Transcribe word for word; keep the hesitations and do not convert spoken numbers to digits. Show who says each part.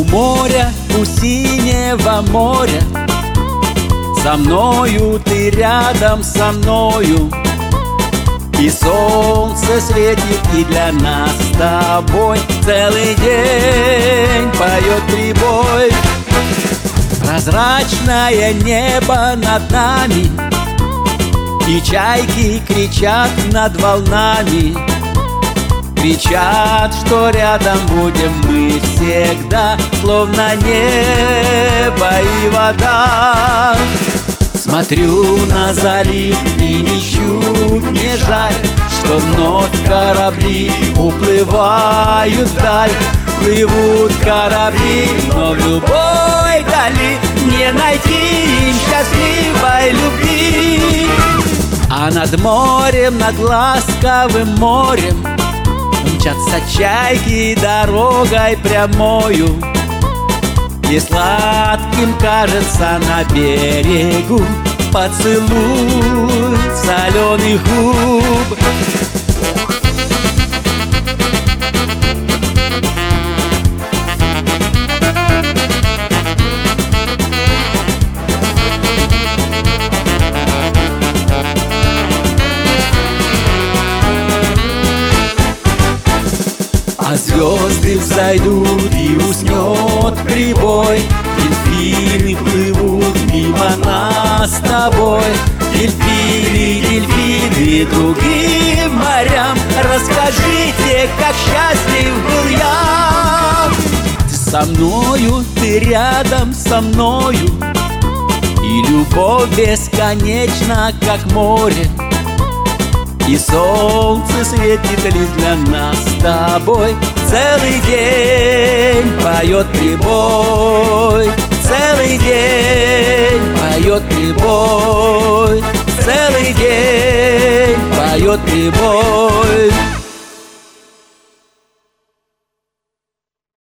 Speaker 1: моря, у синего моря, со мною ты рядом со мною. И солнце светит, и для нас с тобой целый день поет прибой. Прозрачное небо над нами, и чайки кричат над волнами. Кричат, что рядом будем мы всегда, словно небо и вода. Смотрю на залив и ничуть не жаль, что вновь корабли уплывают вдаль. Плывут корабли, но в любой дали не найти им счастливой любви. А над морем, над ласковым морем мчатся чайки дорогой прямою, и сладким кажется на берегу поцелуй соленых губ. А звезды взойдут и уснет прибой. Дельфины плывут мимо нас с тобой. Дельфины, дельфины другим морям, расскажите, как счастлив был я. Ты со мною, ты рядом со мною, и любовь бесконечна, как море. И солнце светит лишь для нас с тобой. Целый день поет прибой, целый день поет прибой, целый день поет прибой.